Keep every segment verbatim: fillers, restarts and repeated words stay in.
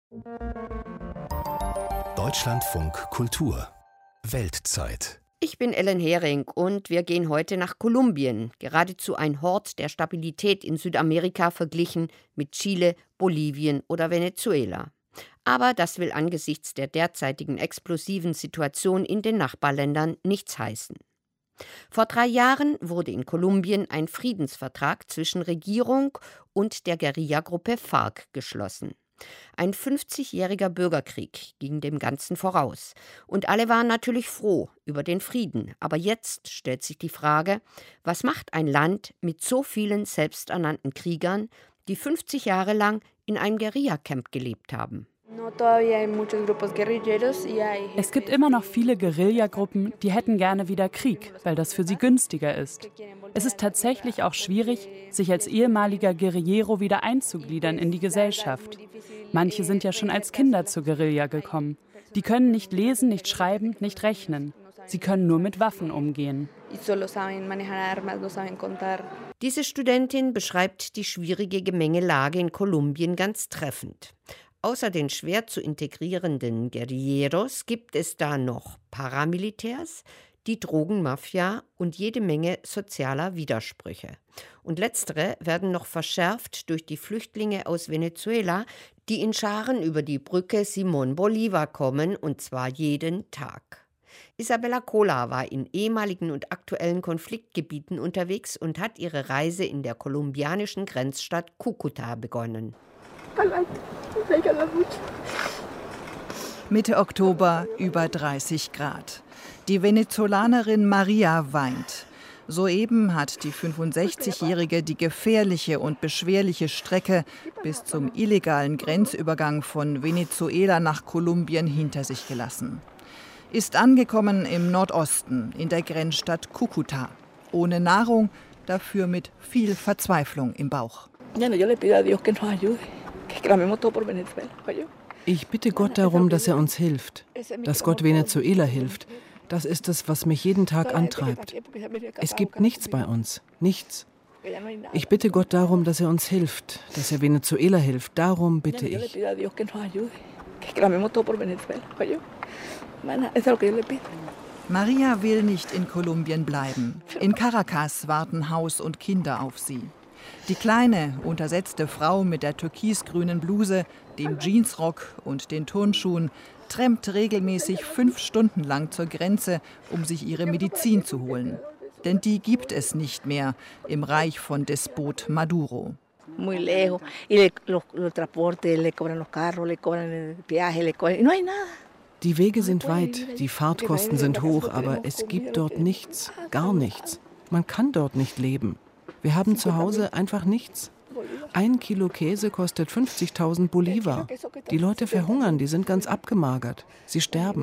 Deutschlandfunk Kultur Weltzeit. Ich bin Ellen Hering und wir gehen heute nach Kolumbien, geradezu ein Hort der Stabilität in Südamerika verglichen mit Chile, Bolivien oder Venezuela. Aber das will angesichts der derzeitigen explosiven Situation in den Nachbarländern nichts heißen. Vor drei Jahren wurde in Kolumbien ein Friedensvertrag zwischen Regierung und der Guerillagruppe FARC geschlossen. Ein fünfzigjähriger Bürgerkrieg ging dem Ganzen voraus. Und alle waren natürlich froh über den Frieden. Aber jetzt stellt sich die Frage, was macht ein Land mit so vielen selbsternannten Kriegern, die fünfzig Jahre lang in einem Guerillacamp gelebt haben? Es gibt immer noch viele Guerillagruppen, die hätten gerne wieder Krieg, weil das für sie günstiger ist. Es ist tatsächlich auch schwierig, sich als ehemaliger Guerillero wieder einzugliedern in die Gesellschaft. Manche sind ja schon als Kinder zur Guerilla gekommen. Die können nicht lesen, nicht schreiben, nicht rechnen. Sie können nur mit Waffen umgehen. Diese Studentin beschreibt die schwierige Gemengelage in Kolumbien ganz treffend. Außer den schwer zu integrierenden Guerilleros gibt es da noch Paramilitärs, die Drogenmafia und jede Menge sozialer Widersprüche. Und letztere werden noch verschärft durch die Flüchtlinge aus Venezuela, die in Scharen über die Brücke Simón Bolívar kommen, und zwar jeden Tag. Isabella Cola war in ehemaligen und aktuellen Konfliktgebieten unterwegs und hat ihre Reise in der kolumbianischen Grenzstadt Cúcuta begonnen. Mitte Oktober, über dreißig Grad. Die Venezolanerin Maria weint. Soeben hat die fünfundsechzigjährige die gefährliche und beschwerliche Strecke bis zum illegalen Grenzübergang von Venezuela nach Kolumbien hinter sich gelassen. Ist angekommen im Nordosten, in der Grenzstadt Cúcuta. Ohne Nahrung, dafür mit viel Verzweiflung im Bauch. Ich bitte Gott darum, dass er uns hilft, dass Gott Venezuela hilft. Das ist es, was mich jeden Tag antreibt. Es gibt nichts bei uns, nichts. Ich bitte Gott darum, dass er uns hilft, dass er Venezuela hilft. Darum bitte ich. Maria will nicht in Kolumbien bleiben. In Caracas warten Haus und Kinder auf sie. Die kleine, untersetzte Frau mit der türkisgrünen Bluse, dem Jeansrock und den Turnschuhen trampt regelmäßig fünf Stunden lang zur Grenze, um sich ihre Medizin zu holen. Denn die gibt es nicht mehr im Reich von Despot Maduro. Die Wege sind weit, die Fahrtkosten sind hoch, aber es gibt dort nichts, gar nichts. Man kann dort nicht leben. Wir haben zu Hause einfach nichts. Ein Kilo Käse kostet fünfzigtausend Bolivar. Die Leute verhungern, die sind ganz abgemagert. Sie sterben.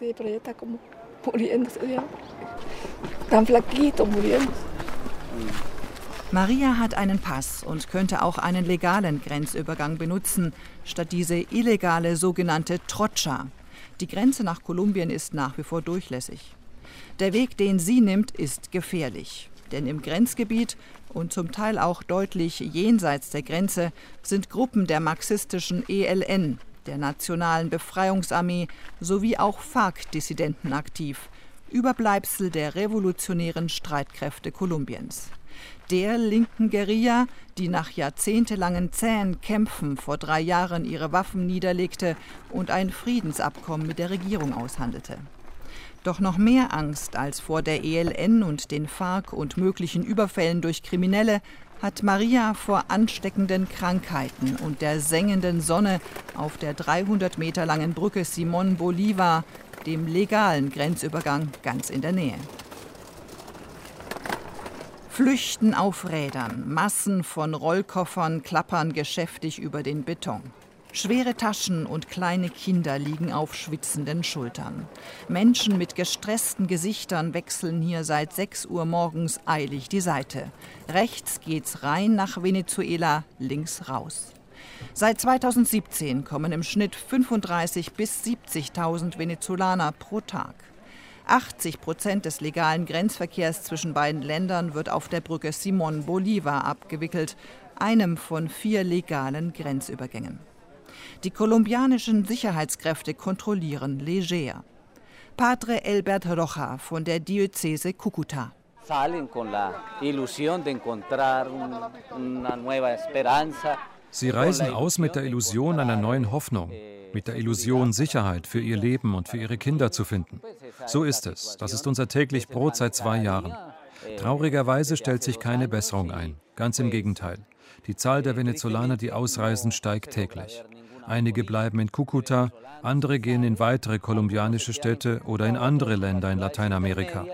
Maria hat einen Pass und könnte auch einen legalen Grenzübergang benutzen, statt diese illegale sogenannte Trocha. Die Grenze nach Kolumbien ist nach wie vor durchlässig. Der Weg, den sie nimmt, ist gefährlich. Denn im Grenzgebiet und zum Teil auch deutlich jenseits der Grenze sind Gruppen der marxistischen E L N, der Nationalen Befreiungsarmee, sowie auch FARC-Dissidenten aktiv, Überbleibsel der revolutionären Streitkräfte Kolumbiens. Der linken Guerilla, die nach jahrzehntelangen zähen Kämpfen vor drei Jahren ihre Waffen niederlegte und ein Friedensabkommen mit der Regierung aushandelte. Doch noch mehr Angst als vor der E L N und den FARC und möglichen Überfällen durch Kriminelle hat Maria vor ansteckenden Krankheiten und der sengenden Sonne auf der dreihundert Meter langen Brücke Simón Bolívar, dem legalen Grenzübergang ganz in der Nähe. Flüchten auf Rädern, Massen von Rollkoffern klappern geschäftig über den Beton. Schwere Taschen und kleine Kinder liegen auf schwitzenden Schultern. Menschen mit gestressten Gesichtern wechseln hier seit sechs Uhr morgens eilig die Seite. Rechts geht's rein nach Venezuela, links raus. Seit zweitausendsiebzehn kommen im Schnitt fünfunddreißigtausend bis siebzigtausend Venezolaner pro Tag. achtzig Prozent des legalen Grenzverkehrs zwischen beiden Ländern wird auf der Brücke Simón Bolívar abgewickelt, einem von vier legalen Grenzübergängen. Die kolumbianischen Sicherheitskräfte kontrollieren Leger. Padre Elbert Rocha von der Diözese Cúcuta. Sie reisen aus mit der Illusion einer neuen Hoffnung, mit der Illusion, Sicherheit für ihr Leben und für ihre Kinder zu finden. So ist es. Das ist unser täglich Brot seit zwei Jahren. Traurigerweise stellt sich keine Besserung ein. Ganz im Gegenteil. Die Zahl der Venezolaner, die ausreisen, steigt täglich. Einige bleiben in Cúcuta, andere gehen in weitere kolumbianische Städte oder in andere Länder in Lateinamerika.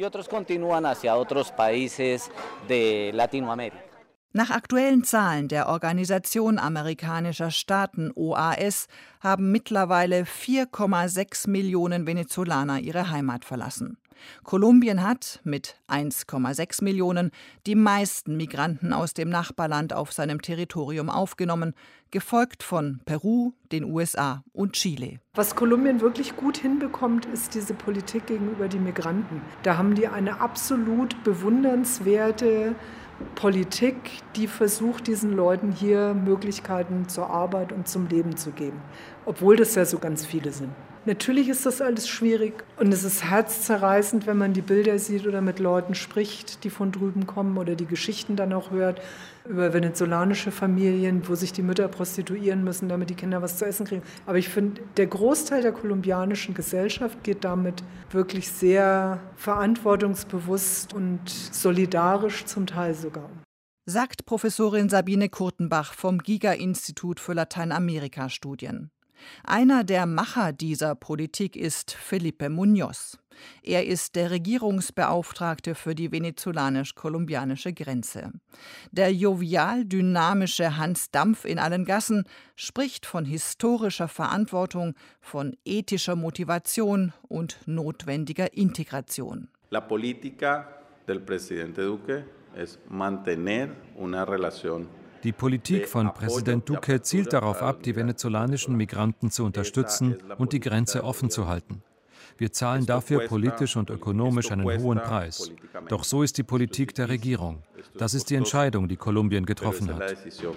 Nach aktuellen Zahlen der Organisation amerikanischer Staaten O A S haben mittlerweile vier Komma sechs Millionen Venezolaner ihre Heimat verlassen. Kolumbien hat mit eins Komma sechs Millionen die meisten Migranten aus dem Nachbarland auf seinem Territorium aufgenommen, gefolgt von Peru, den U S A und Chile. Was Kolumbien wirklich gut hinbekommt, ist diese Politik gegenüber den Migranten. Da haben die eine absolut bewundernswerte Politik, die versucht, diesen Leuten hier Möglichkeiten zur Arbeit und zum Leben zu geben, obwohl das ja so ganz viele sind. Natürlich ist das alles schwierig und es ist herzzerreißend, wenn man die Bilder sieht oder mit Leuten spricht, die von drüben kommen oder die Geschichten dann auch hört über venezolanische Familien, wo sich die Mütter prostituieren müssen, damit die Kinder was zu essen kriegen. Aber ich finde, der Großteil der kolumbianischen Gesellschaft geht damit wirklich sehr verantwortungsbewusst und solidarisch zum Teil sogar um. Sagt Professorin Sabine Kurtenbach vom Giga-Institut für Lateinamerika-Studien. Einer der Macher dieser Politik ist Felipe Muñoz. Er ist der Regierungsbeauftragte für die venezolanisch-kolumbianische Grenze. Der jovial dynamische Hans Dampf in allen Gassen spricht von historischer Verantwortung, von ethischer Motivation und notwendiger Integration. La política del presidente Duque es mantener una relación. Die Politik von Präsident Duque zielt darauf ab, die venezolanischen Migranten zu unterstützen und die Grenze offen zu halten. Wir zahlen dafür politisch und ökonomisch einen hohen Preis. Doch so ist die Politik der Regierung. Das ist die Entscheidung, die Kolumbien getroffen hat.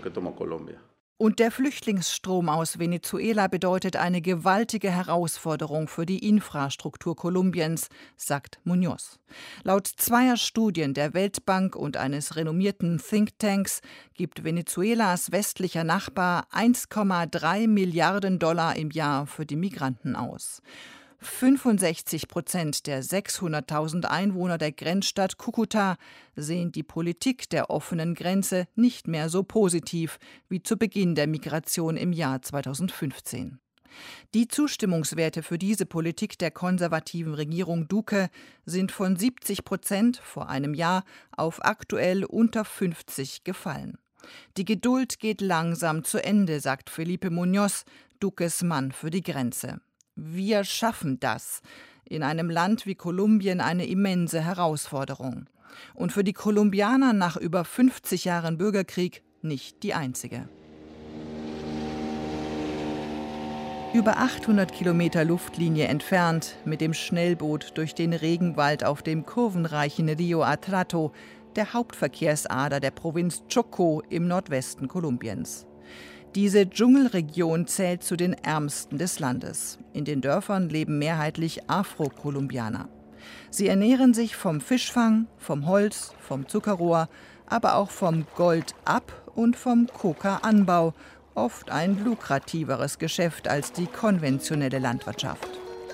Und der Flüchtlingsstrom aus Venezuela bedeutet eine gewaltige Herausforderung für die Infrastruktur Kolumbiens, sagt Muñoz. Laut zweier Studien der Weltbank und eines renommierten Thinktanks gibt Venezuelas westlicher Nachbar eins Komma drei Milliarden Dollar im Jahr für die Migranten aus. fünfundsechzig Prozent der sechshunderttausend Einwohner der Grenzstadt Cúcuta sehen die Politik der offenen Grenze nicht mehr so positiv wie zu Beginn der Migration im Jahr zweitausendfünfzehn. Die Zustimmungswerte für diese Politik der konservativen Regierung Duque sind von siebzig Prozent vor einem Jahr auf aktuell unter fünfzig gefallen. Die Geduld geht langsam zu Ende, sagt Felipe Muñoz, Duques Mann für die Grenze. Wir schaffen das. In einem Land wie Kolumbien eine immense Herausforderung. Und für die Kolumbianer nach über fünfzig Jahren Bürgerkrieg nicht die einzige. Über achthundert Kilometer Luftlinie entfernt, mit dem Schnellboot durch den Regenwald auf dem kurvenreichen Río Atrato, der Hauptverkehrsader der Provinz Chocó im Nordwesten Kolumbiens. Diese Dschungelregion zählt zu den ärmsten des Landes. In den Dörfern leben mehrheitlich Afro-Kolumbianer. Sie ernähren sich vom Fischfang, vom Holz, vom Zuckerrohr, aber auch vom Goldab- und vom Coca-Anbau, oft ein lukrativeres Geschäft als die konventionelle Landwirtschaft.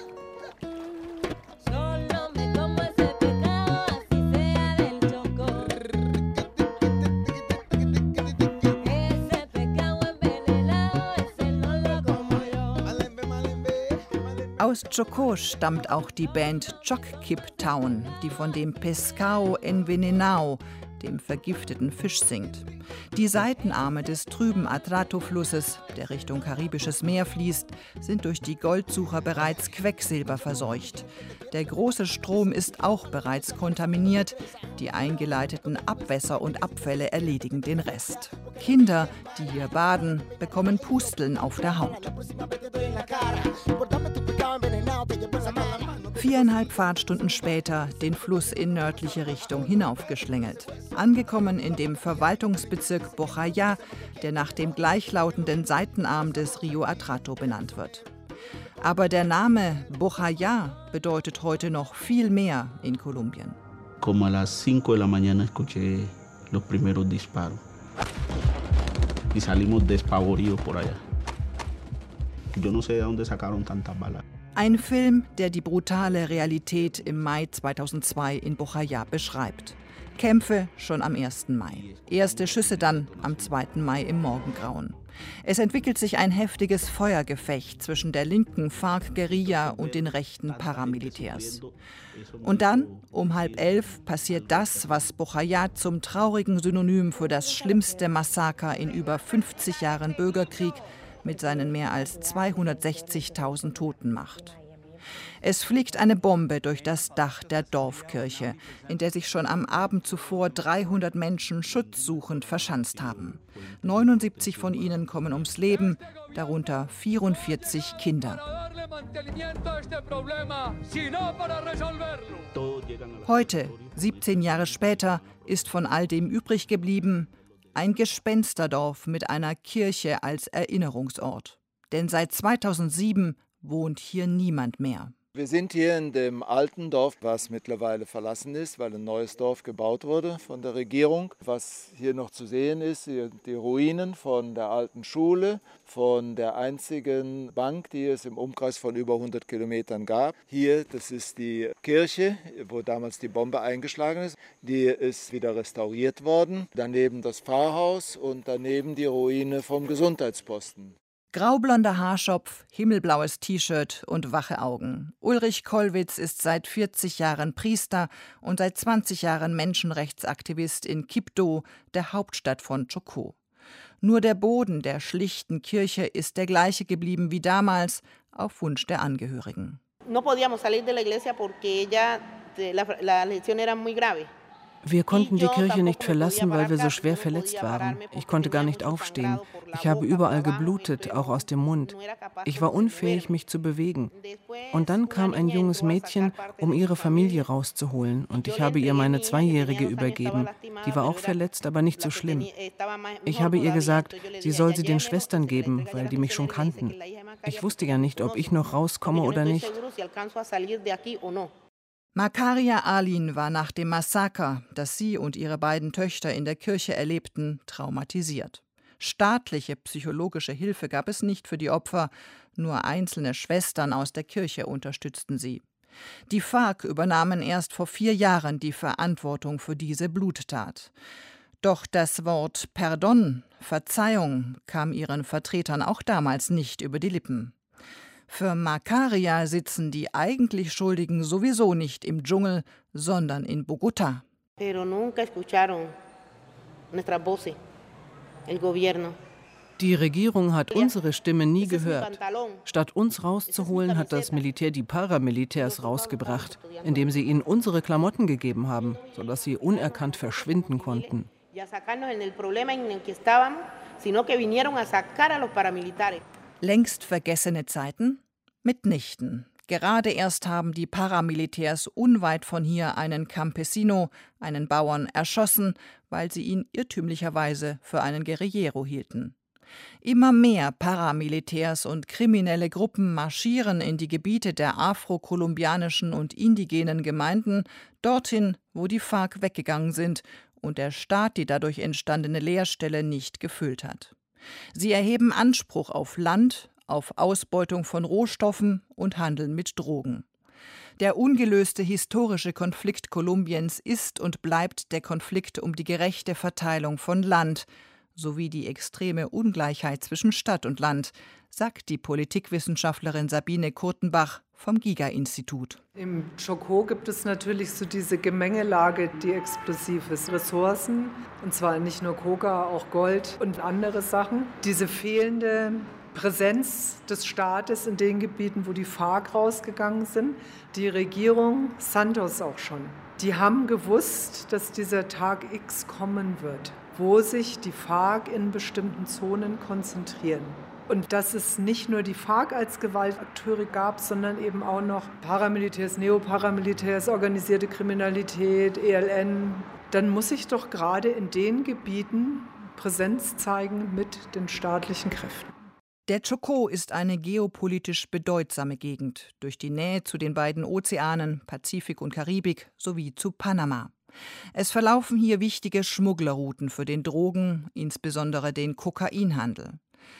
Aus Chocó stammt auch die Band Choc-Kip Town, die von dem Pescado Envenenado, dem vergifteten Fisch, singt. Die Seitenarme des trüben Atrato-Flusses, der Richtung Karibisches Meer fließt, sind durch die Goldsucher bereits quecksilberverseucht. Der große Strom ist auch bereits kontaminiert. Die eingeleiteten Abwässer und Abfälle erledigen den Rest. Kinder, die hier baden, bekommen Pusteln auf der Haut. Viereinhalb Fahrtstunden später den Fluss in nördliche Richtung hinaufgeschlängelt. Angekommen in dem Verwaltungsbezirk Bojayá, der nach dem gleichlautenden Seitenarm des Rio Atrato benannt wird. Aber der Name Bojayá bedeutet heute noch viel mehr in Kolumbien. Como a las cinco de la mañana escuché los primeros disparos y salimos despavoridos por allá. Yo no sé de dónde sacaron tantas balas. Ein Film, der die brutale Realität im Mai zweitausendzwei in Bojayá beschreibt. Kämpfe schon am ersten Mai. Erste Schüsse dann am zweiten Mai im Morgengrauen. Es entwickelt sich ein heftiges Feuergefecht zwischen der linken FARC-Guerilla und den rechten Paramilitärs. Und dann, um halb elf, passiert das, was Bojayá zum traurigen Synonym für das schlimmste Massaker in über fünfzig Jahren Bürgerkrieg mit seinen mehr als zweihundertsechzigtausend Toten macht. Es fliegt eine Bombe durch das Dach der Dorfkirche, in der sich schon am Abend zuvor dreihundert Menschen schutzsuchend verschanzt haben. neunundsiebzig von ihnen kommen ums Leben, darunter vierundvierzig Kinder. Heute, siebzehn Jahre später, ist von all dem übrig geblieben ein Gespensterdorf mit einer Kirche als Erinnerungsort. Denn seit zweitausendsieben wohnt hier niemand mehr. Wir sind hier in dem alten Dorf, was mittlerweile verlassen ist, weil ein neues Dorf gebaut wurde von der Regierung. Was hier noch zu sehen ist, die Ruinen von der alten Schule, von der einzigen Bank, die es im Umkreis von über hundert Kilometern gab. Hier, das ist die Kirche, wo damals die Bombe eingeschlagen ist. Die ist wieder restauriert worden. Daneben das Pfarrhaus und daneben die Ruine vom Gesundheitsposten. Graublonder Haarschopf, himmelblaues T-Shirt und wache Augen. Ulrich Kollwitz ist seit vierzig Jahren Priester und seit zwanzig Jahren Menschenrechtsaktivist in Quibdó, der Hauptstadt von Chocó. Nur der Boden der schlichten Kirche ist der gleiche geblieben wie damals, auf Wunsch der Angehörigen. No podíamos salir de la iglesia porque ella, la lesión era muy grave. Wir konnten die Kirche nicht verlassen, weil wir so schwer verletzt waren. Ich konnte gar nicht aufstehen. Ich habe überall geblutet, auch aus dem Mund. Ich war unfähig, mich zu bewegen. Und dann kam ein junges Mädchen, um ihre Familie rauszuholen. Und ich habe ihr meine Zweijährige übergeben. Die war auch verletzt, aber nicht so schlimm. Ich habe ihr gesagt, sie soll sie den Schwestern geben, weil die mich schon kannten. Ich wusste ja nicht, ob ich noch rauskomme oder nicht. Makaria Alin war nach dem Massaker, das sie und ihre beiden Töchter in der Kirche erlebten, traumatisiert. Staatliche psychologische Hilfe gab es nicht für die Opfer, nur einzelne Schwestern aus der Kirche unterstützten sie. Die FARC übernahmen erst vor vier Jahren die Verantwortung für diese Bluttat. Doch das Wort Perdón, Verzeihung, kam ihren Vertretern auch damals nicht über die Lippen. Für Makaria sitzen die eigentlich Schuldigen sowieso nicht im Dschungel, sondern in Bogotá. Die Regierung hat unsere Stimme nie gehört. Statt uns rauszuholen, hat das Militär die Paramilitärs rausgebracht, indem sie ihnen unsere Klamotten gegeben haben, sodass sie unerkannt verschwinden konnten. Längst vergessene Zeiten? Mitnichten. Gerade erst haben die Paramilitärs unweit von hier einen Campesino, einen Bauern, erschossen, weil sie ihn irrtümlicherweise für einen Guerillero hielten. Immer mehr Paramilitärs und kriminelle Gruppen marschieren in die Gebiete der afro-kolumbianischen und indigenen Gemeinden, dorthin, wo die FARC weggegangen sind und der Staat die dadurch entstandene Leerstelle nicht gefüllt hat. Sie erheben Anspruch auf Land, auf Ausbeutung von Rohstoffen und Handel mit Drogen. Der ungelöste historische Konflikt Kolumbiens ist und bleibt der Konflikt um die gerechte Verteilung von Land sowie die extreme Ungleichheit zwischen Stadt und Land, sagt die Politikwissenschaftlerin Sabine Kurtenbach vom Giga-Institut. Im Chocó gibt es natürlich so diese Gemengelage, die explosiv ist. Ressourcen, und zwar nicht nur Coca, auch Gold und andere Sachen. Diese fehlende Präsenz des Staates in den Gebieten, wo die FARC rausgegangen sind. Die Regierung, Santos auch schon. Die haben gewusst, dass dieser Tag X kommen wird, wo sich die FARC in bestimmten Zonen konzentrieren. Und dass es nicht nur die FARC als Gewaltakteure gab, sondern eben auch noch Paramilitärs, Neoparamilitärs, organisierte Kriminalität, E L N, dann muss ich doch gerade in den Gebieten Präsenz zeigen mit den staatlichen Kräften. Der Chocó ist eine geopolitisch bedeutsame Gegend, durch die Nähe zu den beiden Ozeanen, Pazifik und Karibik, sowie zu Panama. Es verlaufen hier wichtige Schmugglerrouten für den Drogen-, insbesondere den Kokainhandel.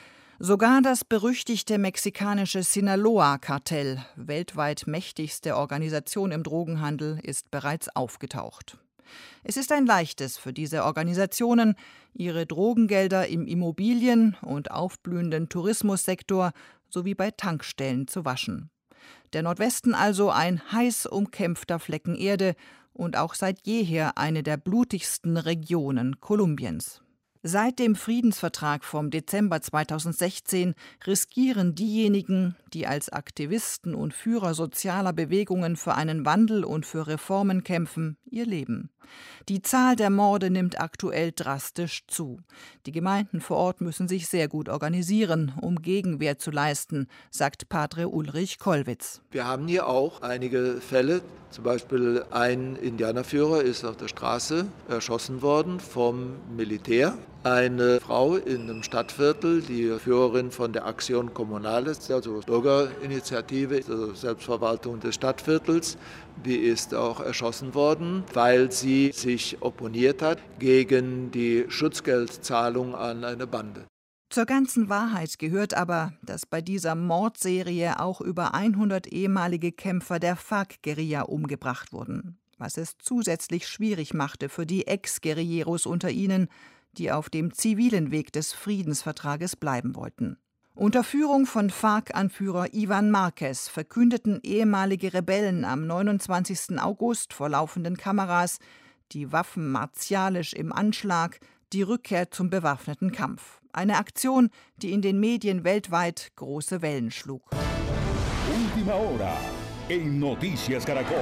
Sogar das berüchtigte mexikanische Sinaloa-Kartell, weltweit mächtigste Organisation im Drogenhandel, ist bereits aufgetaucht. Es ist ein leichtes für diese Organisationen, ihre Drogengelder im Immobilien- und aufblühenden Tourismussektor sowie bei Tankstellen zu waschen. Der Nordwesten also ein heiß umkämpfter Flecken Erde und auch seit jeher eine der blutigsten Regionen Kolumbiens. Seit dem Friedensvertrag vom Dezember zweitausendsechzehn riskieren diejenigen, die als Aktivisten und Führer sozialer Bewegungen für einen Wandel und für Reformen kämpfen, ihr Leben. Die Zahl der Morde nimmt aktuell drastisch zu. Die Gemeinden vor Ort müssen sich sehr gut organisieren, um Gegenwehr zu leisten, sagt Padre Ulrich Kollwitz. Wir haben hier auch einige Fälle. Zum Beispiel ein Indianerführer ist auf der Straße erschossen worden vom Militär. Eine Frau in einem Stadtviertel, die Führerin von der Acción Comunales, also Bürgerinitiative, also Selbstverwaltung des Stadtviertels, die ist auch erschossen worden, weil sie sich opponiert hat gegen die Schutzgeldzahlung an eine Bande. Zur ganzen Wahrheit gehört aber, dass bei dieser Mordserie auch über hundert ehemalige Kämpfer der FARC-Guerilla umgebracht wurden, was es zusätzlich schwierig machte für die Ex-Guerilleros unter ihnen, die auf dem zivilen Weg des Friedensvertrages bleiben wollten. Unter Führung von FARC-Anführer Ivan Márquez verkündeten ehemalige Rebellen am neunundzwanzigsten August vor laufenden Kameras, die Waffen martialisch im Anschlag, die Rückkehr zum bewaffneten Kampf. Eine Aktion, die in den Medien weltweit große Wellen schlug. Última hora en Noticias Caracol.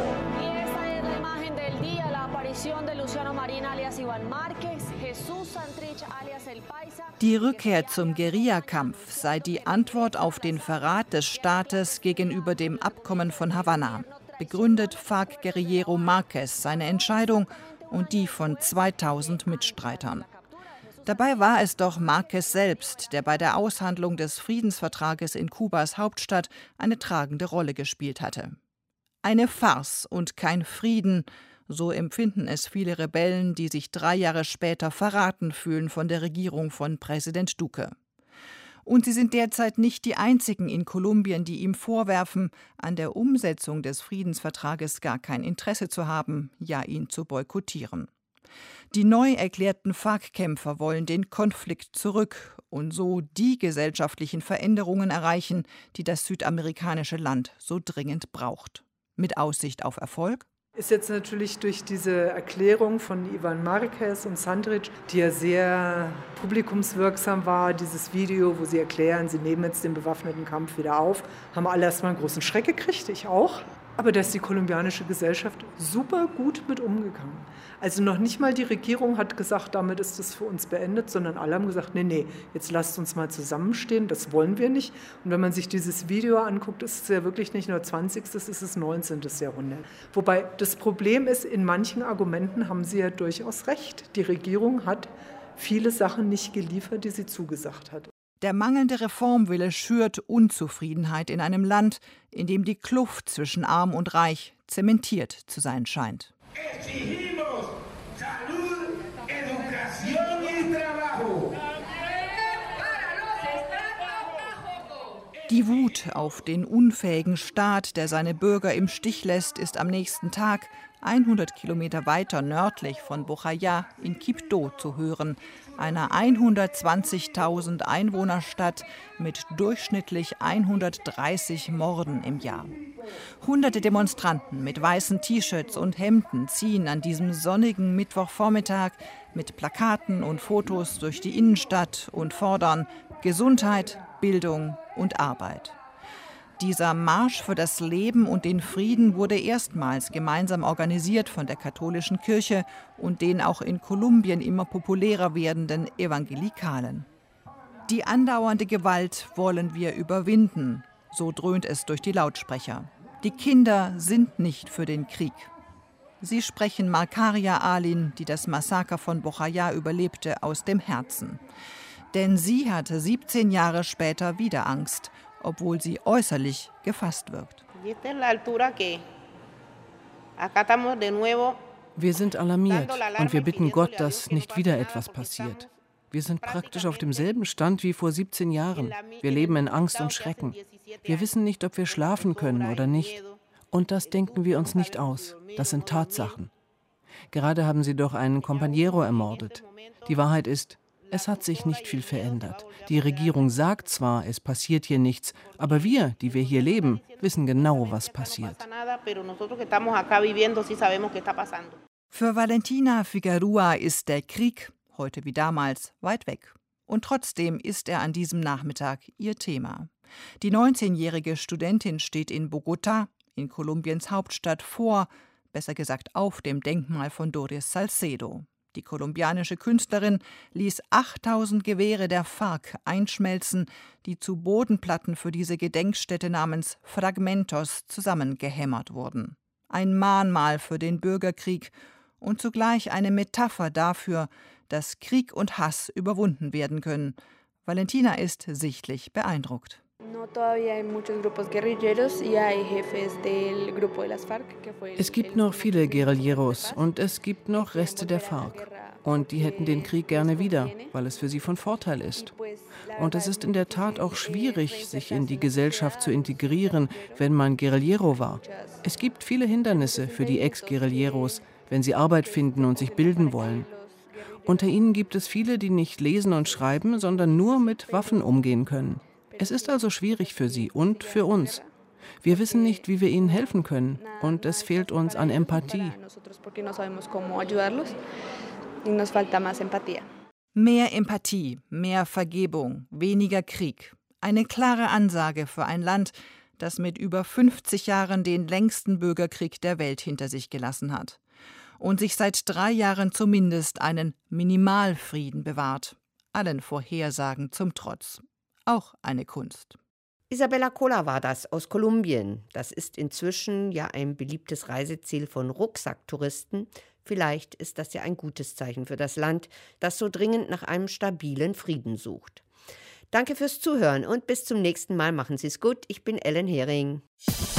Die Rückkehr zum Guerillakampf sei die Antwort auf den Verrat des Staates gegenüber dem Abkommen von Havanna, begründet FARC-Guerillero Márquez seine Entscheidung und die von zweitausend Mitstreitern. Dabei war es doch Márquez selbst, der bei der Aushandlung des Friedensvertrages in Kubas Hauptstadt eine tragende Rolle gespielt hatte. Eine Farce und kein Frieden, so empfinden es viele Rebellen, die sich drei Jahre später verraten fühlen von der Regierung von Präsident Duque. Und sie sind derzeit nicht die einzigen in Kolumbien, die ihm vorwerfen, an der Umsetzung des Friedensvertrages gar kein Interesse zu haben, ja ihn zu boykottieren. Die neu erklärten FARC-Kämpfer wollen den Konflikt zurück und so die gesellschaftlichen Veränderungen erreichen, die das südamerikanische Land so dringend braucht. Mit Aussicht auf Erfolg? Ist jetzt natürlich durch diese Erklärung von Ivan Márquez und Santrich, die ja sehr publikumswirksam war, dieses Video, wo sie erklären, sie nehmen jetzt den bewaffneten Kampf wieder auf, haben alle erstmal einen großen Schreck gekriegt, ich auch. Aber da ist die kolumbianische Gesellschaft super gut mit umgegangen. Also noch nicht mal die Regierung hat gesagt, damit ist das für uns beendet, sondern alle haben gesagt, nee, nee, jetzt lasst uns mal zusammenstehen, das wollen wir nicht. Und wenn man sich dieses Video anguckt, ist es ja wirklich nicht nur zwanzigstes, es ist neunzehnten Jahrhundert. Wobei das Problem ist, in manchen Argumenten haben sie ja durchaus recht. Die Regierung hat viele Sachen nicht geliefert, die sie zugesagt hat. Der mangelnde Reformwille schürt Unzufriedenheit in einem Land, in dem die Kluft zwischen Arm und Reich zementiert zu sein scheint. Die Wut auf den unfähigen Staat, der seine Bürger im Stich lässt, ist am nächsten Tag hundert Kilometer weiter nördlich von Bojayá in Quibdó zu hören, einer hundertzwanzigtausend Einwohnerstadt mit durchschnittlich hundertdreißig Morden im Jahr. Hunderte Demonstranten mit weißen T-Shirts und Hemden ziehen an diesem sonnigen Mittwochvormittag mit Plakaten und Fotos durch die Innenstadt und fordern Gesundheit, Bildung und Arbeit. Dieser Marsch für das Leben und den Frieden wurde erstmals gemeinsam organisiert von der katholischen Kirche und den auch in Kolumbien immer populärer werdenden Evangelikalen. Die andauernde Gewalt wollen wir überwinden, so dröhnt es durch die Lautsprecher. Die Kinder sind nicht für den Krieg. Sie sprechen Markaria Alin, die das Massaker von Bojaya überlebte, aus dem Herzen. Denn sie hatte siebzehn Jahre später wieder Angst, obwohl sie äußerlich gefasst wirkt. Wir sind alarmiert und wir bitten Gott, dass nicht wieder etwas passiert. Wir sind praktisch auf demselben Stand wie vor siebzehn Jahren. Wir leben in Angst und Schrecken. Wir wissen nicht, ob wir schlafen können oder nicht. Und das denken wir uns nicht aus. Das sind Tatsachen. Gerade haben sie doch einen Compañero ermordet. Die Wahrheit ist, es hat sich nicht viel verändert. Die Regierung sagt zwar, es passiert hier nichts, aber wir, die wir hier leben, wissen genau, was passiert. Für Valentina Figueroa ist der Krieg, heute wie damals, weit weg. Und trotzdem ist er an diesem Nachmittag ihr Thema. Die neunzehnjährige Studentin steht in Bogotá, in Kolumbiens Hauptstadt, vor, besser gesagt auf dem Denkmal von Doris Salcedo. Die kolumbianische Künstlerin ließ achttausend Gewehre der FARC einschmelzen, die zu Bodenplatten für diese Gedenkstätte namens Fragmentos zusammengehämmert wurden. Ein Mahnmal für den Bürgerkrieg und zugleich eine Metapher dafür, dass Krieg und Hass überwunden werden können. Valentina ist sichtlich beeindruckt. Es gibt noch viele Guerilleros und es gibt noch Reste der FARC. Und die hätten den Krieg gerne wieder, weil es für sie von Vorteil ist. Und es ist in der Tat auch schwierig, sich in die Gesellschaft zu integrieren, wenn man Guerillero war. Es gibt viele Hindernisse für die Ex-Guerilleros, wenn sie Arbeit finden und sich bilden wollen. Unter ihnen gibt es viele, die nicht lesen und schreiben, sondern nur mit Waffen umgehen können. Es ist also schwierig für sie und für uns. Wir wissen nicht, wie wir ihnen helfen können und es fehlt uns an Empathie. Mehr Empathie, mehr Vergebung, weniger Krieg. Eine klare Ansage für ein Land, das mit über fünfzig Jahren den längsten Bürgerkrieg der Welt hinter sich gelassen hat und sich seit drei Jahren zumindest einen Minimalfrieden bewahrt. Allen Vorhersagen zum Trotz. Auch eine Kunst. Isabella Cola war das aus Kolumbien. Das ist inzwischen ja ein beliebtes Reiseziel von Rucksacktouristen. Vielleicht ist das ja ein gutes Zeichen für das Land, das so dringend nach einem stabilen Frieden sucht. Danke fürs Zuhören und bis zum nächsten Mal. Machen Sie es gut. Ich bin Ellen Hering.